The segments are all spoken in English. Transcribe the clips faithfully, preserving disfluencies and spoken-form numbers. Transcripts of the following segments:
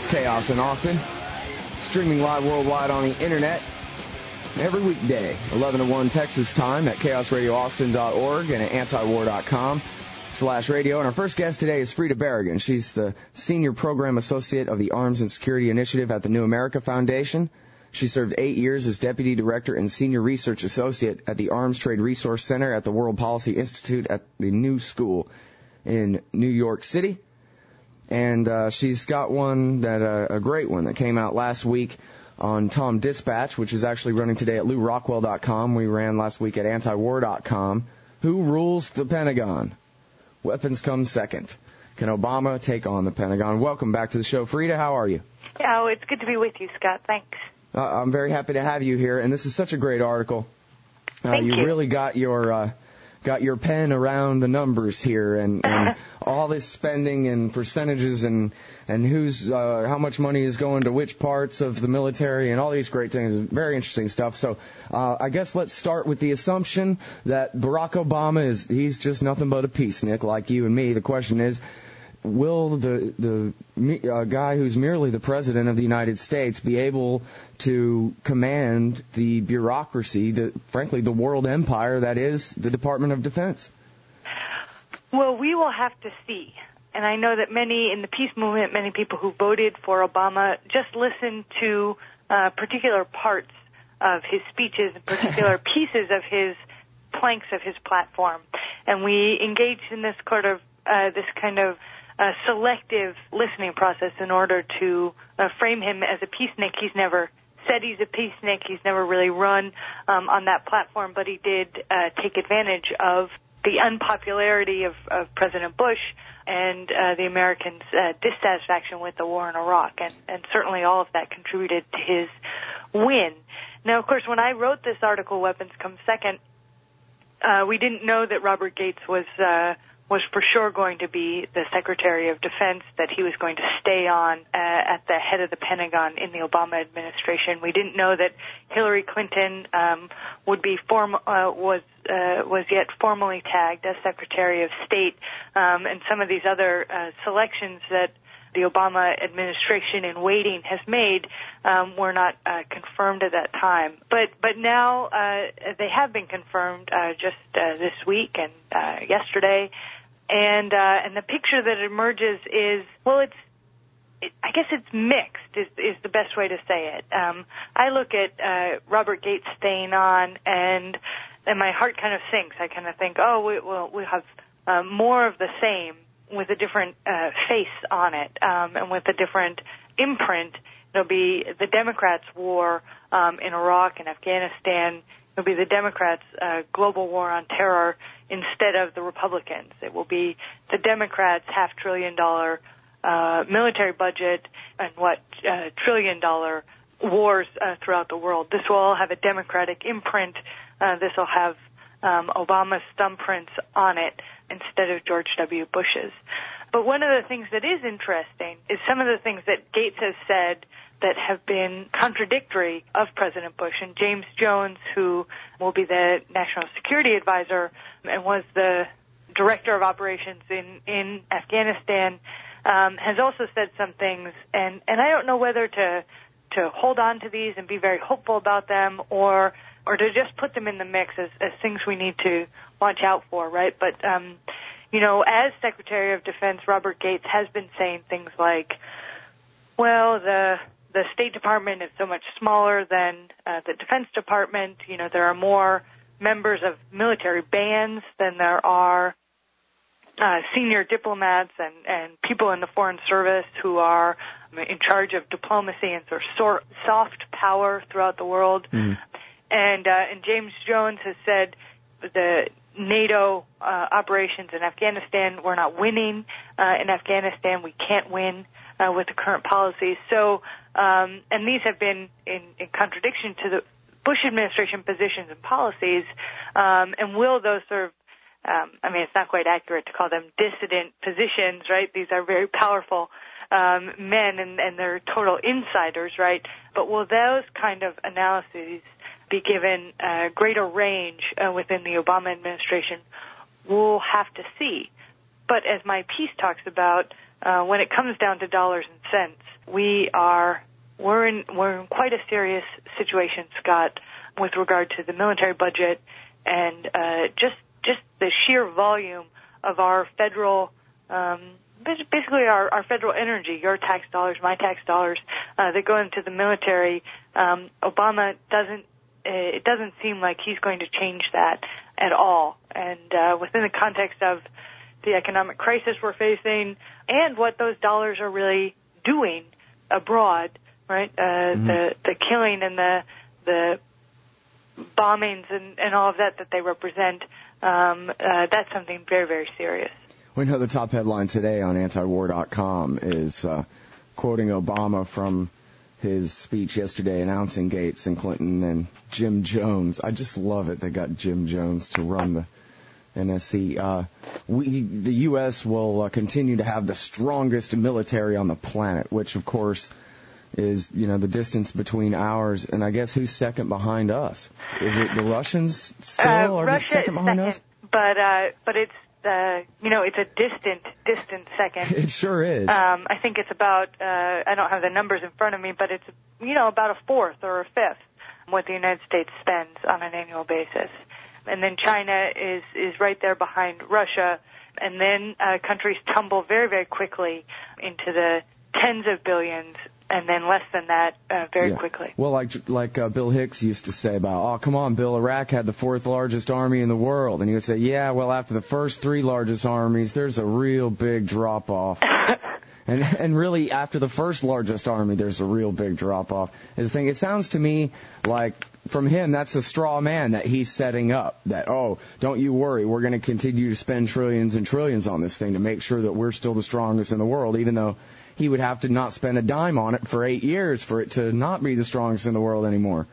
It's Chaos in Austin, streaming live worldwide on the internet every weekday, eleven to one Texas time at chaos radio austin dot org and at antiwar dot com slash radio. And our first guest today is Frida Berrigan. She's the Senior Program Associate of the Arms and Security Initiative at the New America Foundation. She served eight years as Deputy Director and Senior Research Associate at the Arms Trade Resource Center at the World Policy Institute at the New School in New York City. And uh, she's got one, that uh, a great one that came out last week on Tom Dispatch, which is actually running today at lou rockwell dot com. We ran last week at antiwar dot com. Who rules the Pentagon? Weapons come second. Can Obama take on the Pentagon? Welcome back to the show. Frida, how are you? Oh, it's good to be with you, Scott. Thanks. Uh, I'm very happy to have you here, and this is such a great article. Uh, Thank you. You really got your uh, got your pen around the numbers here, and, and all this spending and percentages, and and who's uh, how much money is going to which parts of the military, and all these great things. Very interesting stuff. So uh, I guess let's start with the assumption that Barack Obama is he's just nothing but a peacenik like you and me. The question is, will the the uh, guy who's merely the president of the United States be able to command the bureaucracy, the, frankly, the world empire that is the Department of Defense? Well, we will have to see. And I know that many in the peace movement, many people who voted for Obama just listened to uh, particular parts of his speeches, particular pieces of his planks of his platform. And we engaged in this kind of, uh, this kind of uh, selective listening process in order to uh, frame him as a peacenik. He's never said he's a peacenik. He's never really run um, on that platform, but he did uh, take advantage of the unpopularity of, of President Bush and uh, the Americans' uh, dissatisfaction with the war in Iraq, and, and certainly all of that contributed to his win. Now, of course, when I wrote this article, Weapons Come Second, uh, we didn't know that Robert Gates was uh, was for sure going to be the Secretary of Defense, that he was going to stay on uh, at the head of the Pentagon in the Obama administration. We didn't know that Hillary Clinton um, would be form uh, was uh, was yet formally tagged as Secretary of State, um, and some of these other uh, selections that the Obama administration in waiting has made um, were not uh, confirmed at that time. But but now uh, they have been confirmed uh, just uh, this week and uh, yesterday. And uh, and the picture that emerges is, well, it's it, I guess it's mixed is, is the best way to say it. Um, I look at uh, Robert Gates staying on, and and my heart kind of sinks. I kind of think, oh, we, well, we have uh, more of the same with a different uh, face on it, um, and with a different imprint. It'll be the Democrats' war um, in Iraq and Afghanistan. It'll be the Democrats' uh, global war on terror instead of the Republicans. It will be the Democrats' half-trillion dollar uh, military budget and what uh, trillion-dollar wars uh, throughout the world. This will all have a Democratic imprint. Uh, this will have um, Obama's thumbprints on it instead of George W. Bush's. But one of the things that is interesting is some of the things that Gates has said that have been contradictory of President Bush. And James Jones, who will be the National Security Advisor and was the Director of Operations in, in Afghanistan, um, has also said some things. And, and I don't know whether to to hold on to these and be very hopeful about them, or or to just put them in the mix as, as things we need to watch out for, right? But, um, you know, as Secretary of Defense, Robert Gates has been saying things like, well, the the State Department is so much smaller than uh, the Defense Department. You know, there are more members of military bands than there are uh, senior diplomats and, and people in the Foreign Service who are in charge of diplomacy and sort of sor- soft power throughout the world. Mm. And, uh, and James Jones has said the NATO uh, operations in Afghanistan, we're not winning uh, in Afghanistan. We can't win uh, with the current policies. So, um, and these have been in, in contradiction to the Bush administration positions and policies. Um, and will those sort of, um, I mean, it's not quite accurate to call them dissident positions, right? These are very powerful um, men, and, and they're total insiders, right? But will those kind of analyses be given uh, greater range uh, within the Obama administration? We'll have to see. But as my piece talks about, uh, when it comes down to dollars and cents, we are we're in we're in quite a serious situation, Scott, with regard to the military budget and uh, just just the sheer volume of our federal, um, basically our, our federal energy, your tax dollars, my tax dollars, uh, that go into the military. Um, Obama doesn't. It doesn't seem like he's going to change that at all. And uh, within the context of the economic crisis we're facing and what those dollars are really doing abroad, right? Uh, mm-hmm. The the killing and the the bombings and, and all of that that they represent, um, uh, that's something very, very serious. We know the top headline today on anti war dot com is uh, quoting Obama from his speech yesterday announcing Gates and Clinton and Jim Jones. I just love it. They got Jim Jones to run the N S C. Uh, we, the U S will uh, continue to have the strongest military on the planet, which, of course, is, you know, the distance between ours. And I guess who's second behind us? Is it the Russians still? Uh, or Russia second behind second, us? But, uh, but it's, uh, you know, it's a distant, distant second. It sure is. Um, I think it's about, uh, I don't have the numbers in front of me, but it's, you know, about a fourth or a fifth what the United States spends on an annual basis. And then China is, is right there behind Russia. And then uh, countries tumble very, very quickly into the tens of billions, and then less than that uh, very yeah. quickly. Well, like like uh, Bill Hicks used to say about, oh, come on, Bill, Iraq had the fourth largest army in the world. And he would say, yeah, well, after the first three largest armies, there's a real big drop-off. and and really, after the first largest army, there's a real big drop-off. Is the thing. It sounds to me like, from him, that's a straw man that he's setting up. That, oh, don't you worry, we're going to continue to spend trillions and trillions on this thing to make sure that we're still the strongest in the world, even though he would have to not spend a dime on it for eight years for it to not be the strongest in the world anymore.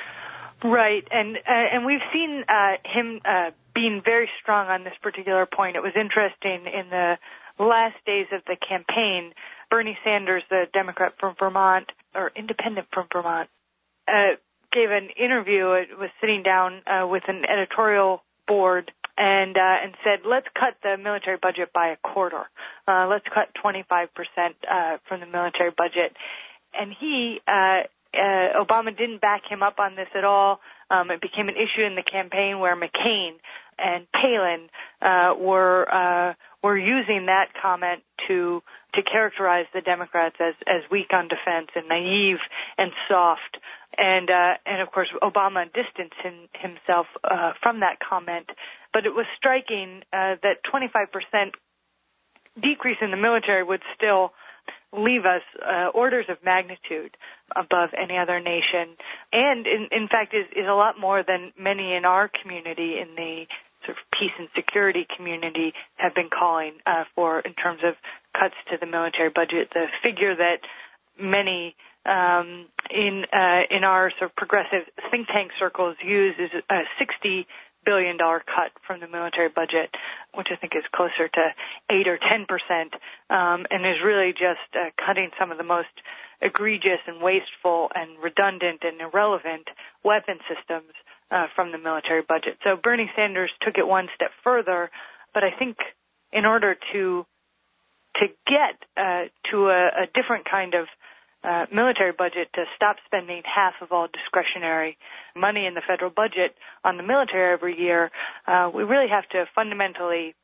Right, and uh, and we've seen uh, him uh, being very strong on this particular point. It was interesting in the last days of the campaign, Bernie Sanders, the Democrat from Vermont, or independent from Vermont, uh, gave an interview. It was sitting down uh, with an editorial board and uh, and said, let's cut the military budget by a quarter. Uh, let's cut twenty-five percent uh, from the military budget. And he, uh, uh, Obama didn't back him up on this at all. Um, it became an issue in the campaign where McCain and Palin uh, were uh, were using that comment to to characterize the Democrats as as weak on defense and naive and soft. And uh, and of course, Obama distanced him, himself uh, from that comment. But it was striking uh, that twenty-five percent decrease in the military would still leave us uh, orders of magnitude above any other nation, and in, in fact is, is a lot more than many in our community, in the sort of peace and security community, have been calling uh, for in terms of cuts to the military budget. The figure that many um, in uh, in our sort of progressive think tank circles use is a sixty billion dollars cut from the military budget, which I think is closer to eight or ten percent, um, and is really just uh, cutting some of the most egregious and wasteful and redundant and irrelevant weapon systems uh, from the military budget. So Bernie Sanders took it one step further, but I think in order to to get uh, to a, a different kind of Uh, military budget, to stop spending half of all discretionary money in the federal budget on the military every year, uh, we really have to fundamentally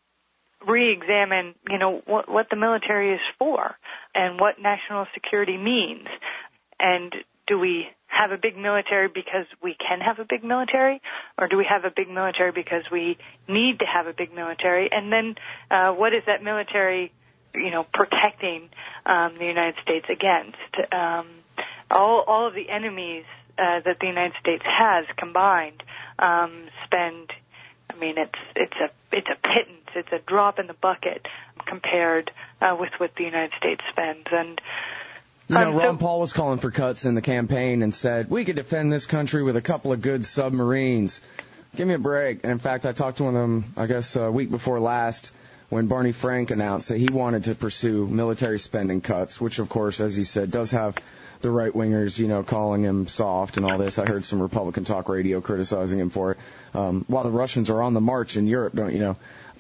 re-examine, you know, what, what the military is for and what national security means. And do we have a big military because we can have a big military, or do we have a big military because we need to have a big military? And then uh, what is that military, you know, protecting um, the United States against? Um, all, all of the enemies uh, that the United States has combined um, spend. I mean, it's it's a it's a pittance. It's a drop in the bucket compared uh, with what the United States spends. And you know, um, Ron so, Paul was calling for cuts in the campaign and said we could defend this country with a couple of good submarines. Give me a break. And in fact, I talked to one of them, I guess, a week before last, when Barney Frank announced that he wanted to pursue military spending cuts, which, of course, as he said, does have the right-wingers, you know, calling him soft and all this. I heard some Republican talk radio criticizing him for it. Um, while the Russians are on the march in Europe, don't you know?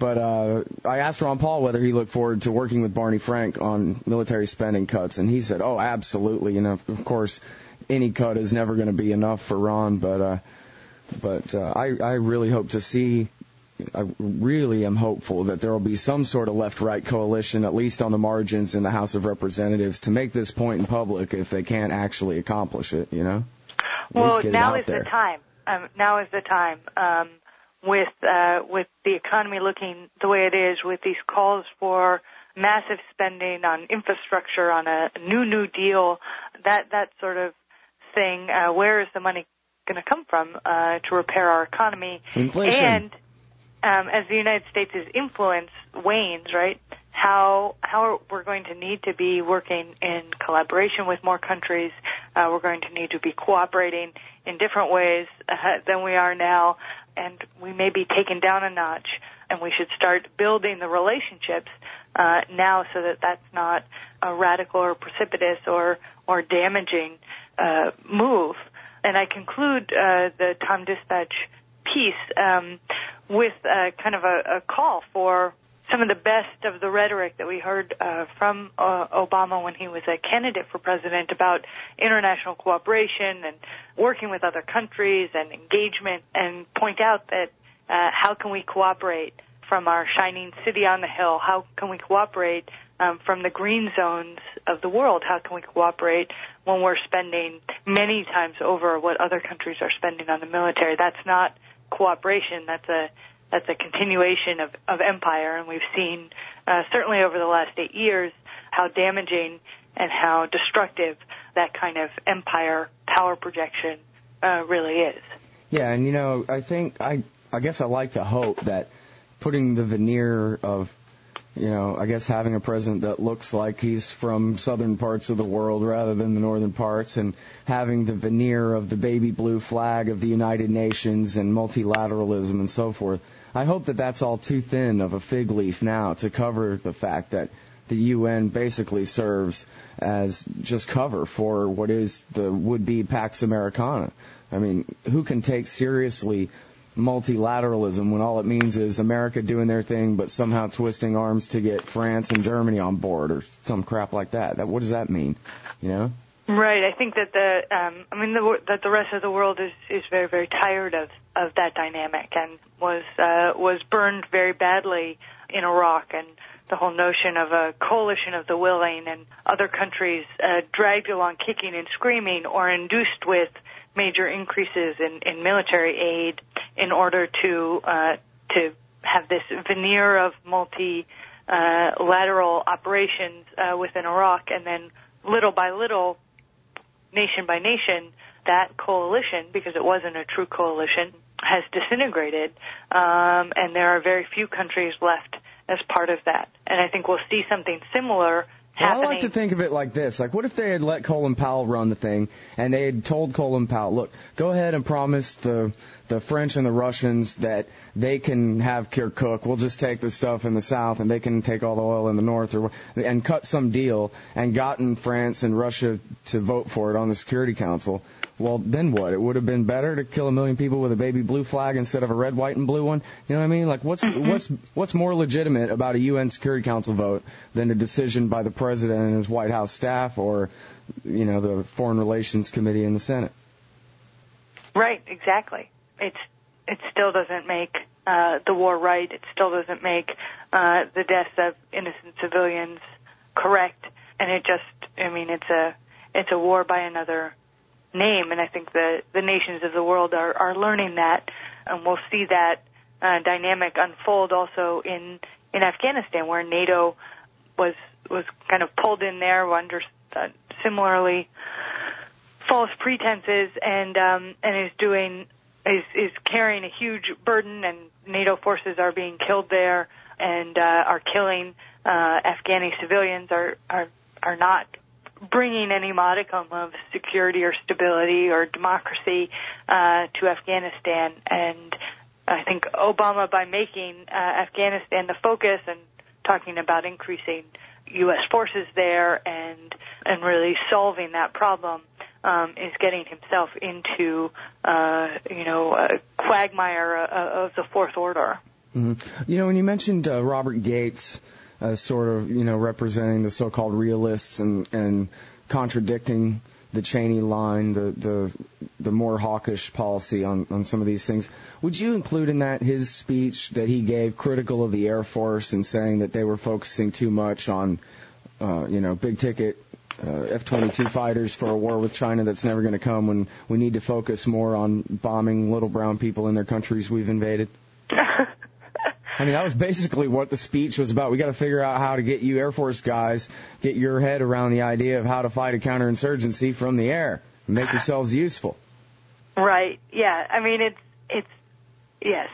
But uh, I asked Ron Paul whether he looked forward to working with Barney Frank on military spending cuts, and he said, oh, absolutely. You know, of course, any cut is never going to be enough for Ron, but uh, but uh, I, I really hope to see, I really am hopeful that there will be some sort of left-right coalition, at least on the margins in the House of Representatives, to make this point in public if they can't actually accomplish it, you know? At well, get now it out is there. the time. Um, now is the time. Um, with uh, with the economy looking the way it is, with these calls for massive spending on infrastructure, on a new New Deal, that that sort of thing, uh, where is the money going to come from uh, to repair our economy? Inflation. And um, as the United States' influence wanes, right, how how we're going to need to be working in collaboration with more countries. Uh, we're going to need to be cooperating in different ways uh, than we are now, and we may be taken down a notch, and we should start building the relationships uh, now so that that's not a radical or precipitous or, or damaging uh, move. And I conclude uh, the Tom Dispatch piece um, with uh, kind of a, a call for some of the best of the rhetoric that we heard uh, from uh, Obama when he was a candidate for president about international cooperation and working with other countries and engagement, and point out that uh, how can we cooperate from our shining city on the hill? How can we cooperate um, from the green zones of the world? How can we cooperate when we're spending many times over what other countries are spending on the military? That's not cooperation. That's a That's a continuation of, of empire, and we've seen, uh, certainly over the last eight years, how damaging and how destructive that kind of empire power projection uh, really is. Yeah, and, you know, I think, I, I guess I like to hope that putting the veneer of, you know, I guess having a president that looks like he's from southern parts of the world rather than the northern parts, and having the veneer of the baby blue flag of the United Nations and multilateralism and so forth, I hope that that's all too thin of a fig leaf now to cover the fact that the U N basically serves as just cover for what is the would-be Pax Americana. I mean, who can take seriously multilateralism when all it means is America doing their thing but somehow twisting arms to get France and Germany on board or some crap like that? That what does that mean, you know? Right. I think that the, um, I mean, the, that the rest of the world is, is very, very tired of, of that dynamic and was, uh, was burned very badly in Iraq, and the whole notion of a coalition of the willing and other countries, uh, dragged along kicking and screaming or induced with major increases in, in military aid in order to, uh, to have this veneer of multi, uh, lateral operations, uh, within Iraq, and then little by little, nation by nation, that coalition, because it wasn't a true coalition, has disintegrated, um, and there are very few countries left as part of that. And I think we'll see something similar happening. Well, I like to think of it like this. Like, what if they had let Colin Powell run the thing, and they had told Colin Powell, look, go ahead and promise the the French and the Russians that they can have Kirkuk. We'll just take the stuff in the south, and they can take all the oil in the north, or and cut some deal, and gotten France and Russia to vote for it on the Security Council. Well, then what? It would have been better to kill a million people with a baby blue flag instead of a red, white, and blue one. You know what I mean? Like, what's mm-hmm. what's what's more legitimate about a U N Security Council vote than a decision by the president and his White House staff, or, you know, the Foreign Relations Committee in the Senate? Right. Exactly. It's it still doesn't make uh, the war right. It still doesn't make uh, the deaths of innocent civilians correct. And it just, I mean, it's a it's a war by another name, and I think the, the nations of the world are, are learning that, and we'll see that uh, dynamic unfold also in, in Afghanistan, where NATO was was kind of pulled in there under uh, similarly false pretenses, and um, and is doing is is carrying a huge burden, and NATO forces are being killed there and uh, are killing uh, Afghani civilians, are are are not bringing any modicum of security or stability or democracy uh, to Afghanistan. And I think Obama, by making uh, Afghanistan the focus and talking about increasing U S forces there and and really solving that problem, um, is getting himself into uh, you know a quagmire of the Fourth Order. Mm-hmm. You know, when you mentioned uh, Robert Gates as sort of, you know, representing the so-called realists and, and contradicting the Cheney line, the, the the more hawkish policy on, on some of these things, would you include in that his speech that he gave critical of the Air Force and saying that they were focusing too much on, uh, you know, big-ticket uh, F twenty-two fighters for a war with China that's never going to come, when we need to focus more on bombing little brown people in their countries we've invaded? I mean, that was basically what the speech was about. We got to figure out how to get you Air Force guys, get your head around the idea of how to fight a counterinsurgency from the air and make yourselves useful. Right. Yeah. I mean, it's, it's, yes.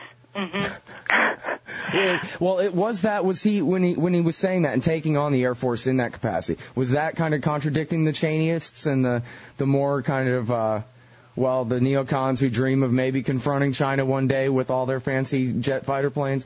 Mm-hmm. Yeah, well, it was that, was he, when he, when he was saying that and taking on the Air Force in that capacity, was that kind of contradicting the Cheneyists and the, the more kind of, uh, well, the neocons who dream of maybe confronting China one day with all their fancy jet fighter planes?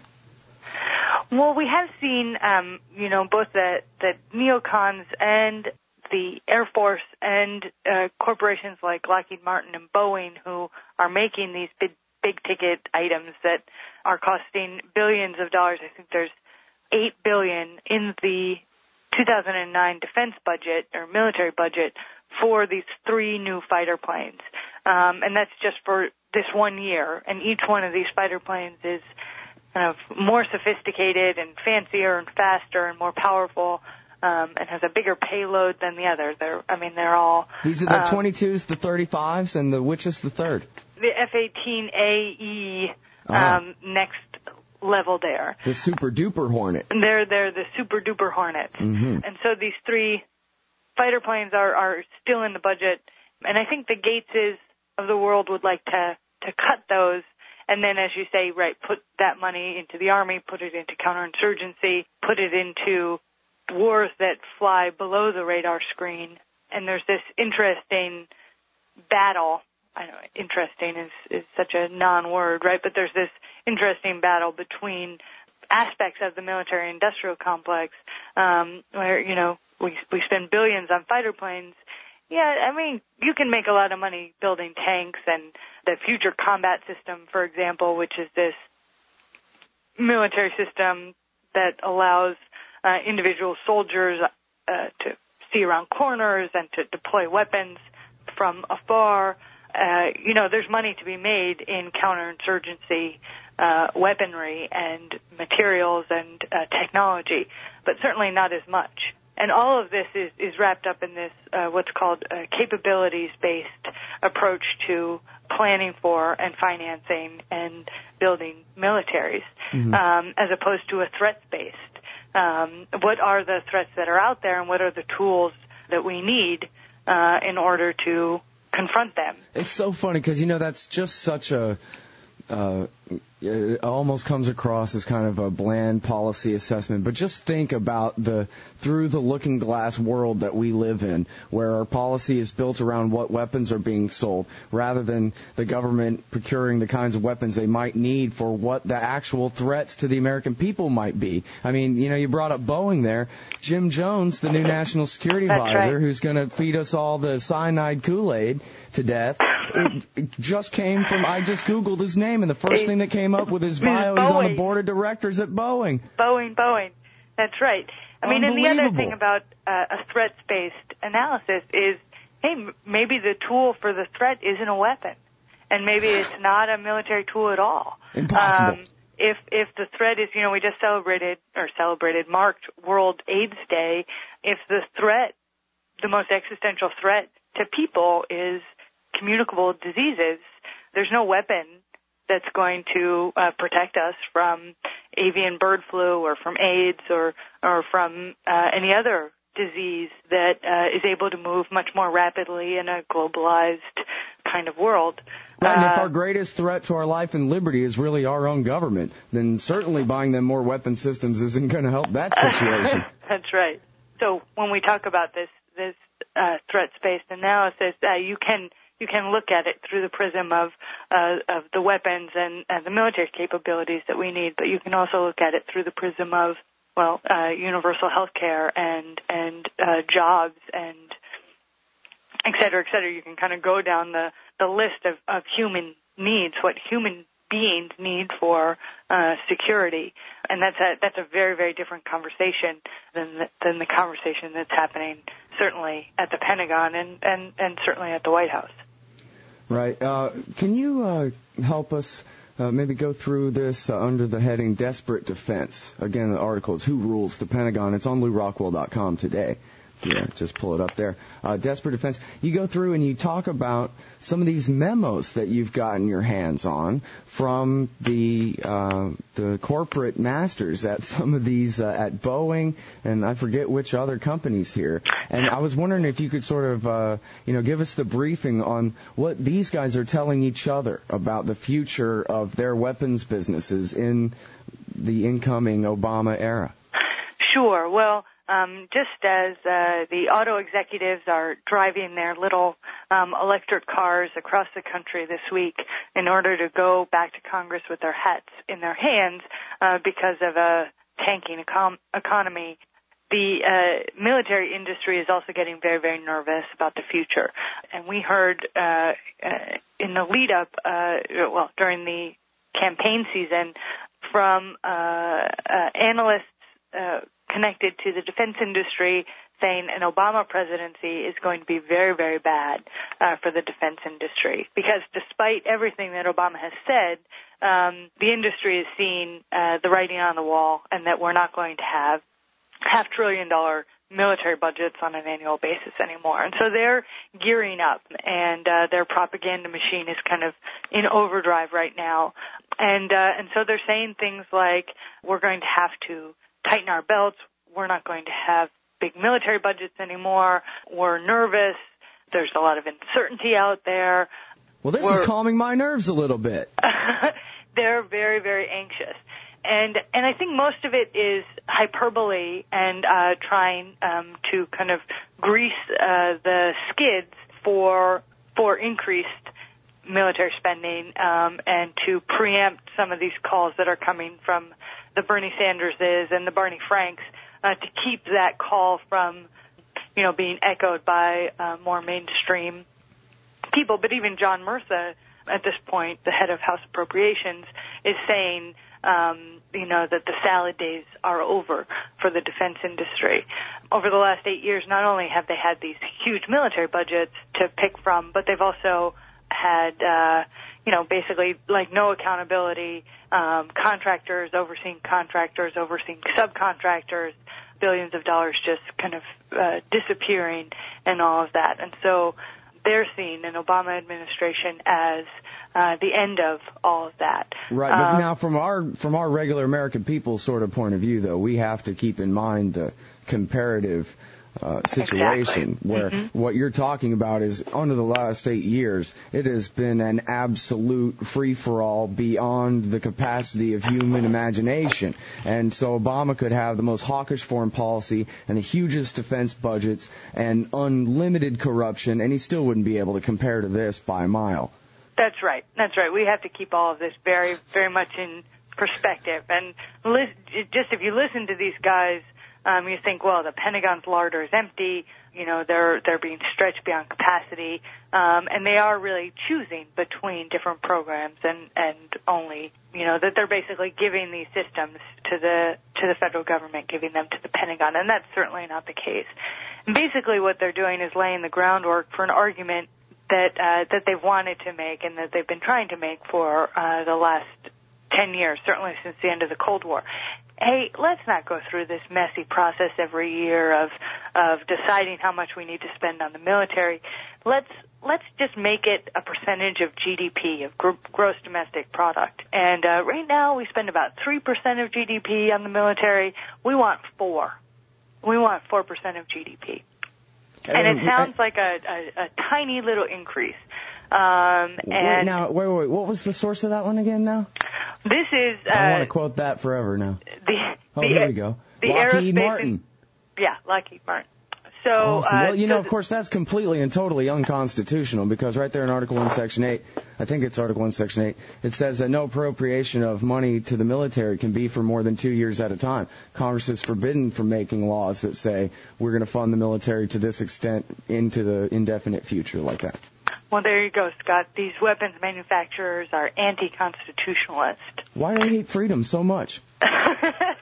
Well, we have seen, um, you know, both the, the neocons and the Air Force and uh, corporations like Lockheed Martin and Boeing who are making these big, big-ticket items that are costing billions of dollars. I think there's eight billion dollars in the two thousand nine defense budget or military budget for these three new fighter planes. Um, and that's just for this one year. And each one of these fighter planes is kind of more sophisticated and fancier and faster and more powerful, um, and has a bigger payload than the other. They're, I mean, they're all... These are the um, twenty-twos, the thirty-fives, and the which is the third? The F eighteen A E, uh-huh. um, next level there. The super-duper Hornet. They're, they're the super-duper Hornets. Mm-hmm. And so these three fighter planes are, are still in the budget, and I think the Gateses of the world would like to, to cut those. And then, as you say, right, put that money into the Army, put it into counterinsurgency, put it into wars that fly below the radar screen. And there's this interesting battle. I know interesting is, is such a non-word, right? But there's this interesting battle between aspects of the military-industrial complex um, where, you know, we, we spend billions on fighter planes. Yeah, I mean, you can make a lot of money building tanks and the Future Combat System, for example, which is this military system that allows uh, individual soldiers uh, to see around corners and to deploy weapons from afar. Uh, you know, there's money to be made in counterinsurgency uh, weaponry and materials and uh, technology, but certainly not as much. And all of this is, is wrapped up in this, uh, what's called a capabilities-based approach to planning for and financing and building militaries, mm-hmm. um, as opposed to a threats-based. Um, what are the threats that are out there, and what are the tools that we need uh, in order to confront them? It's so funny because, you know, that's just such a... Uh, it almost comes across as kind of a bland policy assessment, but just think about the through the looking glass world that we live in, where our policy is built around what weapons are being sold, rather than the government procuring the kinds of weapons they might need for what the actual threats to the American people might be. I mean, you know, you brought up Boeing there. Jim Jones, the new national security That's advisor, right. who's going to feed us all the cyanide Kool-Aid to death, it, it just came from, I just Googled his name, and the first thing that came up with his bio is on the board of directors at Boeing. Boeing, Boeing. That's right. I mean, and the other thing about uh, a threats-based analysis is, hey, m- maybe the tool for the threat isn't a weapon, and maybe it's not a military tool at all. Impossible. Um, if if the threat is, you know, we just celebrated, or celebrated, marked World AIDS Day, if the threat, the most existential threat to people is communicable diseases, there's no weapon that's going to uh, protect us from avian bird flu or from AIDS or or from uh, any other disease that uh, is able to move much more rapidly in a globalized kind of world. Right, and if uh, our greatest threat to our life and liberty is really our own government, then certainly buying them more weapon systems isn't going to help that situation. That's right. So when we talk about this this uh, threats-based analysis, uh, you can you can look at it through the prism of uh, of the weapons and, and the military capabilities that we need, but you can also look at it through the prism of, well, uh, universal health care and and uh, jobs and et cetera, et cetera. You can kind of go down the, the list of, of human needs, what human beings need for uh, security, and that's a that's a very very different conversation than the, than the conversation that's happening certainly at the Pentagon and and, and certainly at the White House. Right. Uh, can you uh, help us uh, maybe go through this uh, under the heading "Desperate Defense"? Again, the article is "Who Rules the Pentagon?" It's on Lew Rockwell dot com today. Yeah, just pull it up there. Uh, Desperate Defense. You go through and you talk about some of these memos that you've gotten your hands on from the uh, the corporate masters at some of these, uh, at Boeing, and I forget which other companies here. And I was wondering if you could sort of, uh, you know, give us the briefing on what these guys are telling each other about the future of their weapons businesses in the incoming Obama era. Sure. Well, Um, just as uh, the auto executives are driving their little um, electric cars across the country this week in order to go back to Congress with their hats in their hands uh, because of a tanking econ- economy, the uh, military industry is also getting very, very nervous about the future. And we heard uh, uh, in the lead-up, uh, well, during the campaign season, from uh, uh, analysts uh, connected to the defense industry saying an Obama presidency is going to be very, very bad uh, for the defense industry. Because despite everything that Obama has said, um, the industry is seeing uh, the writing on the wall and that we're not going to have half trillion dollar military budgets on an annual basis anymore. And so they're gearing up, and uh, their propaganda machine is kind of in overdrive right now. And, uh, and so they're saying things like, we're going to have to tighten our belts. We're not going to have big military budgets anymore. We're nervous. There's a lot of uncertainty out there. Well, this We're, is calming my nerves a little bit. They're very, very anxious. And and I think most of it is hyperbole and uh, trying um, to kind of grease uh, the skids for for increased military spending um, and to preempt some of these calls that are coming from the Bernie Sanderses and the Barney Franks uh, to keep that call from, you know, being echoed by uh, more mainstream people. But even John Murtha, at this point, the head of House Appropriations, is saying, um, you know, that the salad days are over for the defense industry. Over the last eight years, not only have they had these huge military budgets to pick from, but they've also had, uh, you know, basically like no accountability, um, contractors overseeing contractors, overseeing subcontractors, billions of dollars just kind of uh, disappearing and all of that. And so they're seeing an Obama administration as uh, the end of all of that. Right. But um, now from our from our regular American people sort of point of view, though, we have to keep in mind the comparative Uh, situation exactly. where mm-hmm. what you're talking about is under the last eight years, it has been an absolute free-for-all beyond the capacity of human imagination. And so Obama could have the most hawkish foreign policy and the hugest defense budgets and unlimited corruption, and he still wouldn't be able to compare to this by a mile. That's right. That's right. We have to keep all of this very, very much in perspective. And li- just if you listen to these guys, Um, you think, well, the Pentagon's larder is empty. You know, they're they're being stretched beyond capacity, um, and they are really choosing between different programs, and and only, you know, that they're basically giving these systems to the to the federal government, giving them to the Pentagon, and that's certainly not the case. And basically, what they're doing is laying the groundwork for an argument that uh, that they've wanted to make and that they've been trying to make for uh, the last ten years, certainly since the end of the Cold War. Hey, let's not go through this messy process every year of of deciding how much we need to spend on the military. Let's let's just make it a percentage of G D P, of gr- gross domestic product. And uh, right now we spend about three percent of G D P on the military. We want four. We want four percent of G D P. And it sounds like a, a, a tiny little increase. Um, and wait, now, wait, wait, wait, what was the source of that one again now? This is... Uh, I want to quote that forever now. The, oh, the, here we go. The Lockheed Aerospace Martin. And, yeah, Lockheed Martin. So, awesome. uh, well, you know, so of course, that's completely and totally unconstitutional because right there in Article one, Section eight, I think it's Article one, Section eight, it says that no appropriation of money to the military can be for more than two years at a time. Congress is forbidden from making laws that say we're going to fund the military to this extent into the indefinite future like that. Well, there you go, Scott. These weapons manufacturers are anti-constitutionalist. Why do they hate freedom so much? I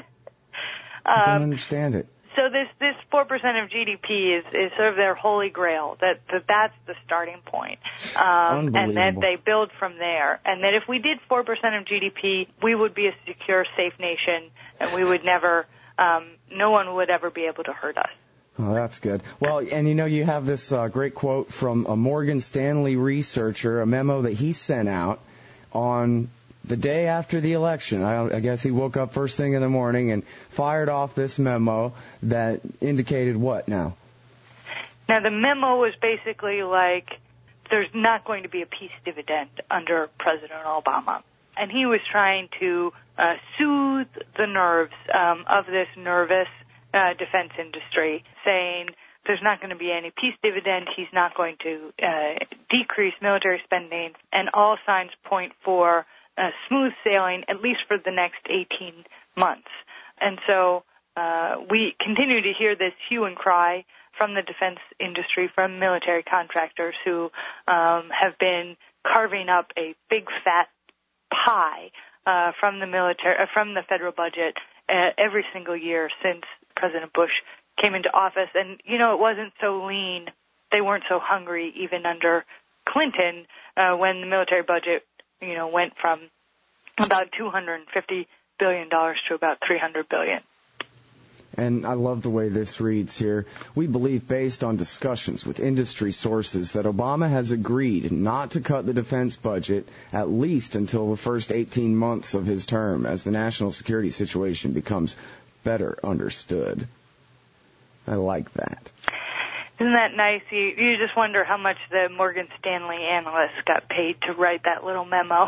um, don't understand it. So this this four percent of G D P is, is sort of their holy grail. That, that that's the starting point, um, and that they build from there. And that if we did four percent of G D P, we would be a secure, safe nation, and we would never, um, no one would ever be able to hurt us. Oh, that's good. Well, and you know, you have this uh, great quote from a Morgan Stanley researcher, a memo that he sent out on the day after the election. I, I guess he woke up first thing in the morning and fired off this memo that indicated what now? Now, the memo was basically like, there's not going to be a peace dividend under President Obama. And he was trying to uh, soothe the nerves um, of this nervous uh, defense industry, saying there's not going to be any peace dividend, he's not going to uh, decrease military spending, and all signs point for Uh, smooth sailing, at least for the next eighteen months. And so uh, we continue to hear this hue and cry from the defense industry, from military contractors who um, have been carving up a big fat pie uh, from the military, uh, from the federal budget uh, every single year since President Bush came into office. And, you know, it wasn't so lean. They weren't so hungry even under Clinton uh, when the military budget you know, went from about two hundred fifty billion dollars to about three hundred billion dollars. And I love the way this reads here. We believe, based on discussions with industry sources, that Obama has agreed not to cut the defense budget at least until the first eighteen months of his term, as the national security situation becomes better understood. I like that. Isn't that nice? You, you just wonder how much the Morgan Stanley analysts got paid to write that little memo.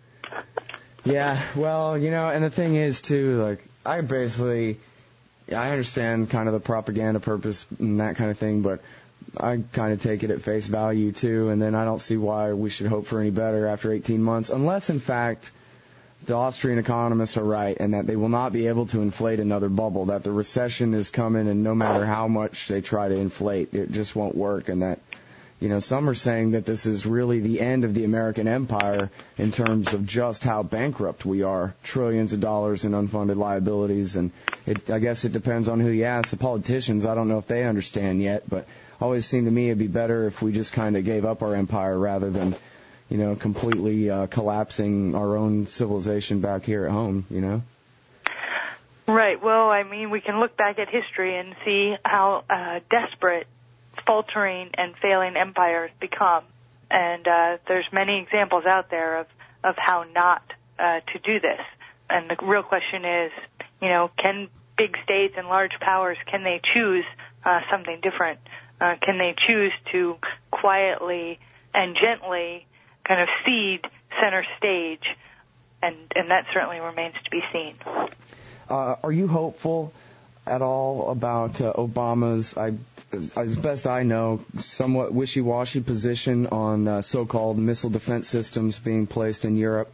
Yeah, well, you know, and the thing is, too, like, I basically, I understand kind of the propaganda purpose and that kind of thing, but I kind of take it at face value, too, and then I don't see why we should hope for any better after eighteen months, unless, in fact, the Austrian economists are right and that they will not be able to inflate another bubble, that the recession is coming and no matter how much they try to inflate, it just won't work, and that, you know, some are saying that this is really the end of the American empire in terms of just how bankrupt we are, trillions of dollars in unfunded liabilities, and it, I guess it depends on who you ask. The politicians, I don't know if they understand yet, but always seemed to me it'd be better if we just kind of gave up our empire rather than, you know, completely uh, collapsing our own civilization back here at home, you know? Right. Well, I mean, we can look back at history and see how uh, desperate faltering and failing empires become. And uh, there's many examples out there of, of how not uh, to do this. And the real question is, you know, can big states and large powers, can they choose uh, something different? Uh, can they choose to quietly and gently kind of cede center stage? And, and that certainly remains to be seen. Uh, are you hopeful at all about uh, Obama's, I, as best I know, somewhat wishy-washy position on uh, so-called missile defense systems being placed in Europe,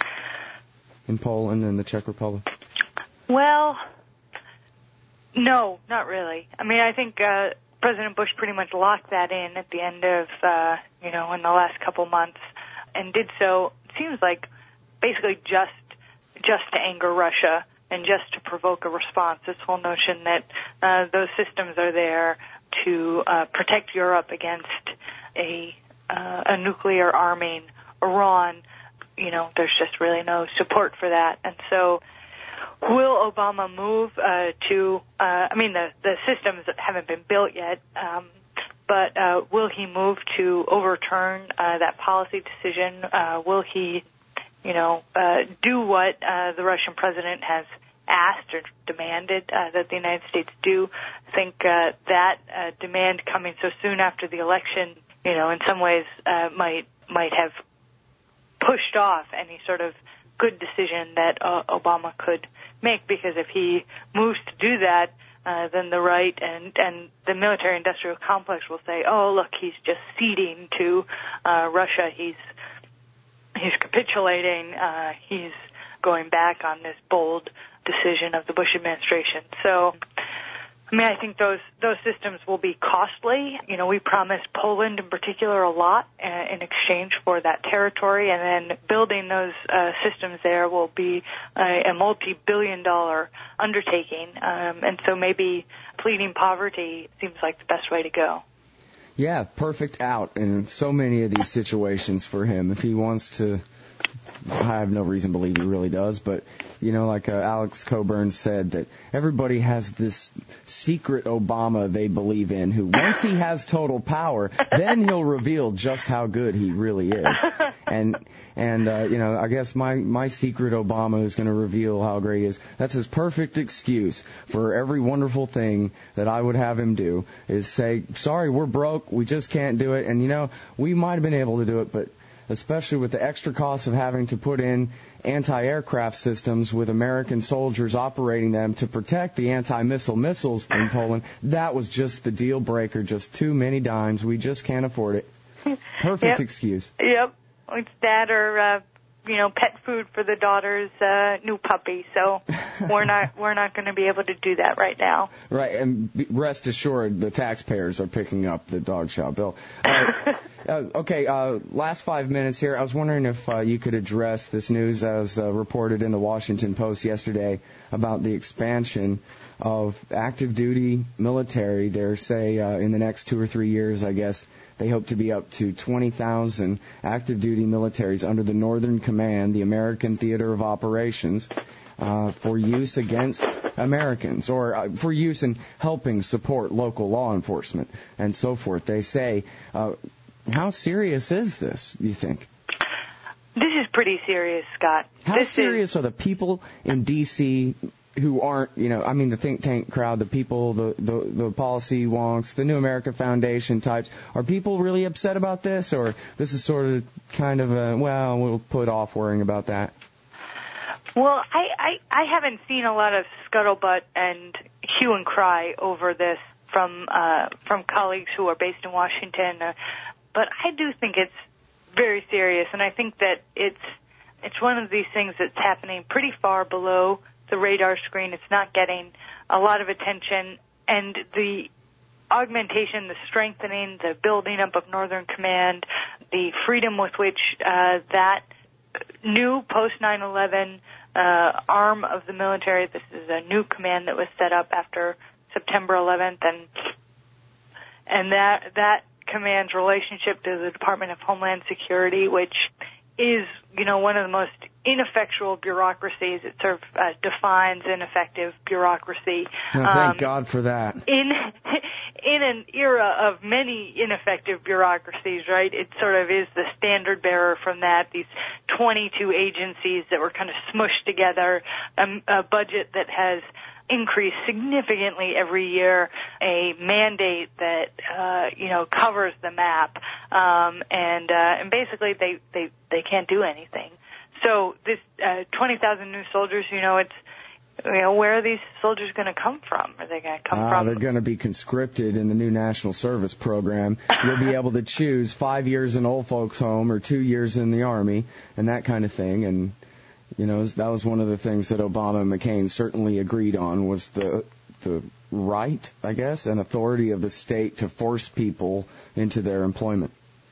in Poland and the Czech Republic? Well, no, not really. I mean, I think uh, President Bush pretty much locked that in at the end of, uh, you know, in the last couple months, and did so, it seems like, basically just just to anger Russia and just to provoke a response. This whole notion that uh, those systems are there to uh, protect Europe against a uh, a nuclear arming Iran, you know, there's just really no support for that. And so will Obama move uh, to, uh, I mean, the, the systems haven't been built yet, um, but uh, will he move to overturn uh, that policy decision? Uh, will he, you know, uh, do what uh, the Russian president has asked or demanded uh, that the United States do? I think uh, that uh, demand coming so soon after the election, you know, in some ways uh, might might have pushed off any sort of good decision that uh, Obama could make, because if he moves to do that, uh, then the right and, and the military-industrial complex will say, oh, look, he's just ceding to uh, Russia. He's he's capitulating. Uh, he's going back on this bold decision of the Bush administration. So I mean, I think those those systems will be costly. You know, we promised Poland in particular a lot uh, in exchange for that territory, and then building those uh, systems there will be a, a multi-billion dollar undertaking. Um, and so maybe pleading poverty seems like the best way to go. Yeah, perfect out in so many of these situations for him. If he wants to, I have no reason to believe he really does, but, you know, like uh, Alex Coburn said, that everybody has this secret Obama they believe in, who once he has total power, then he'll reveal just how good he really is. And, and uh, you know, I guess my, my secret Obama is going to reveal how great he is. That's his perfect excuse for every wonderful thing that I would have him do, is say, sorry, we're broke, we just can't do it. And, you know, we might have been able to do it, but especially with the extra cost of having to put in anti-aircraft systems with American soldiers operating them to protect the anti-missile missiles in Poland, that was just the deal breaker, just too many dimes. We just can't afford it. Perfect yep. excuse. Yep. It's that or, uh, you know, pet food for the daughter's uh, new puppy. So we're not we're not going to be able to do that right now. Right, and rest assured, the taxpayers are picking up the dog chow bill. Uh, uh, okay, uh, last five minutes here. I was wondering if uh, you could address this news as uh, reported in the Washington Post yesterday about the expansion of active duty military. They're say uh, in the next two or three years, I guess. They hope to be up to twenty thousand active duty militaries under the Northern Command, the American Theater of Operations, uh, for use against Americans, or uh, for use in helping support local law enforcement and so forth. They say, uh, how serious is this, you think? This is pretty serious, Scott. How this serious is... are the people in D C who aren't, you know, I mean the think tank crowd, the people, the, the, the policy wonks, the New America Foundation types, are people really upset about this, or this is sort of kind of a, well, we'll put off worrying about that? Well, I, I, I haven't seen a lot of scuttlebutt and hue and cry over this from uh, from colleagues who are based in Washington, uh, but I do think it's very serious, and I think that it's it's one of these things that's happening pretty far below the radar screen. It's not getting a lot of attention, and the augmentation, the strengthening, the building up of Northern Command, the freedom with which uh, that new post nine eleven uh, arm of the military, this is a new command that was set up after September eleventh, and and that that command's relationship to the Department of Homeland Security, which is, you know, one of the most ineffectual bureaucracies. It sort of uh, defines ineffective bureaucracy. Oh, thank um, God for that. In in an era of many ineffective bureaucracies, right? It sort of is the standard bearer from that. These twenty-two agencies that were kind of smushed together, um, a budget that has increased significantly every year, a mandate that uh, you know covers the map, um, and uh, and basically they, they they can't do anything. So this uh, twenty thousand new soldiers, you know, it's you know where are these soldiers going to come from? Are they going to come ah, from? They're going to be conscripted in the new National Service Program. You'll be able to choose five years in old folks' home or two years in the Army and that kind of thing. And you know, that was one of the things that Obama and McCain certainly agreed on, was the the right, I guess, and authority of the state to force people into their employment.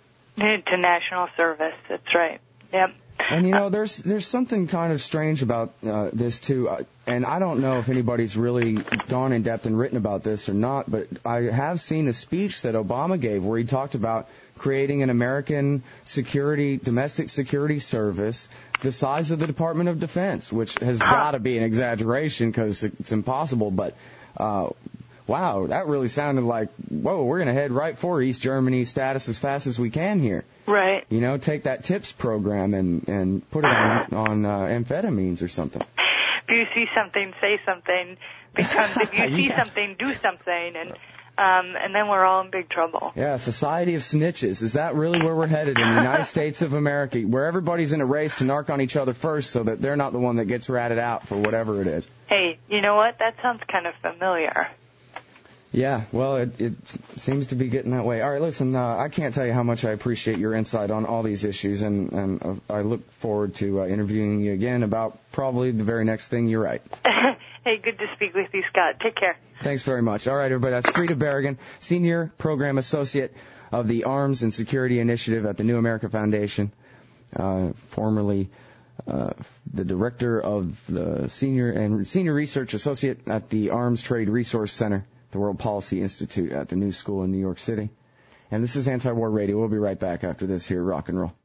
To national service, that's right. Yep. And, you know, there's there's something kind of strange about uh, this, too. Uh, and I don't know if anybody's really gone in depth and written about this or not, but I have seen a speech that Obama gave where he talked about creating an American security, domestic security service the size of the Department of Defense, which has got to be an exaggeration because it's impossible. But, uh, wow, that really sounded like, whoa, we're going to head right for East Germany status as fast as we can here. Right. You know, take that TIPS program and, and put it on, on uh, amphetamines or something. If you see something, say something, because if you see yeah. something, do something, and um, and then we're all in big trouble. Yeah, society of snitches. Is that really where we're headed in the United States of America, where everybody's in a race to narc on each other first so that they're not the one that gets ratted out for whatever it is? Hey, you know what? That sounds kind of familiar. Yeah, well, it, it seems to be getting that way. All right, listen, uh, I can't tell you how much I appreciate your insight on all these issues, and, and uh, I look forward to uh, interviewing you again about probably the very next thing you write. Hey, good to speak with you, Scott. Take care. Thanks very much. All right, everybody. That's Frida Berrigan, Senior Program Associate of the Arms and Security Initiative at the New America Foundation, uh, formerly uh, the Director of the Senior and Senior Research Associate at the Arms Trade Resource Center, the World Policy Institute at the New School in New York City. And this is Anti-War Radio. We'll be right back after this here, rock and roll.